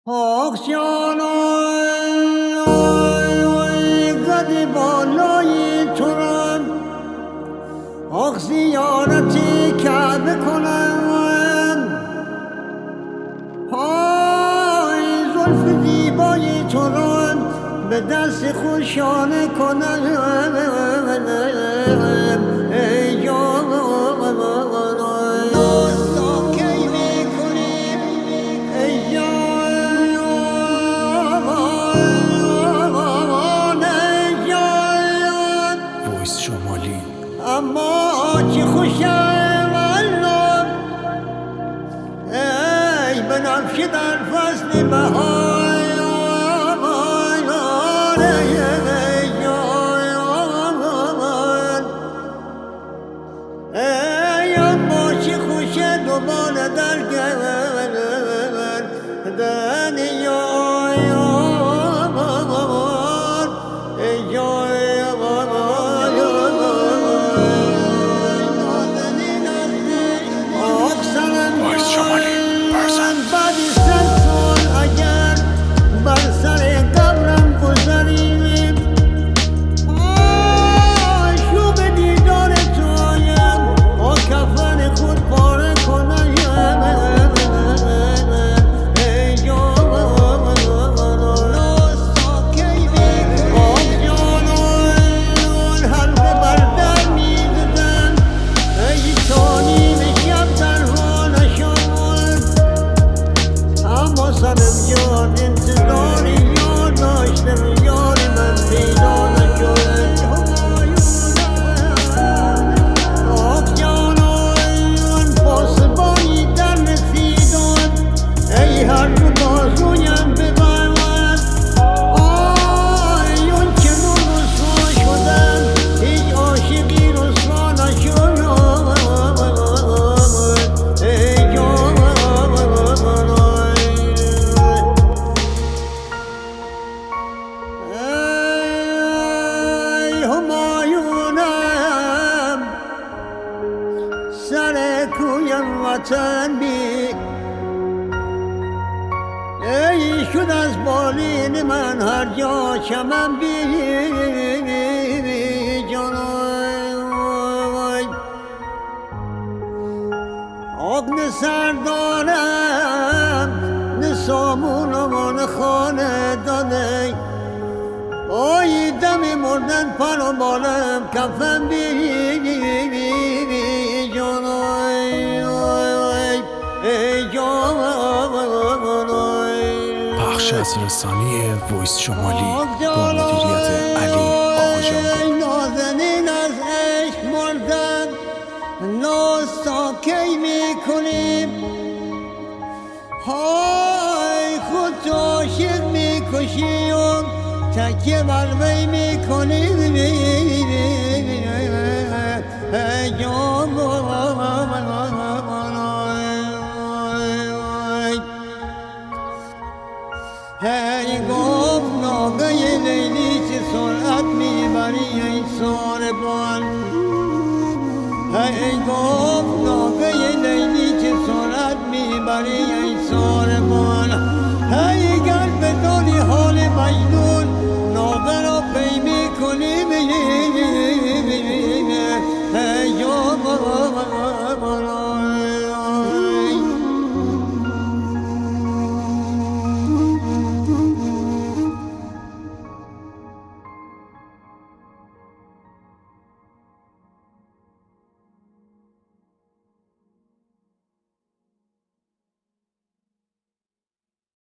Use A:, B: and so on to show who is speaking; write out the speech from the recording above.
A: آخشانای قد بالای تو را آخ زیارتی کعبه کنم های زلف زیبای تو را به دست خوشانه کنم ای جان اما چه خوشم الله ای بنفشه در فصل بهار ای اما چه خوشه دوباره در گردن سر کویم وطن بی ای شد از بالین من هر جا چمن بی جانای آب نه سر دارم نه سامون و نه خانه داده آی دم مردن پر و بالم کفن بی
B: بخش از رسانی وایس شمالی با مدیریت علی آقاجان.
A: نازنین از عشق مردن ناز تا کی میکنیم های خود عاشق میکشی و تکیه بر وی میکنیم ای گفت ناگه لیلی چه سرعت میبری ای ساربان ای گفت ناگه لیلی چه سرعت میبری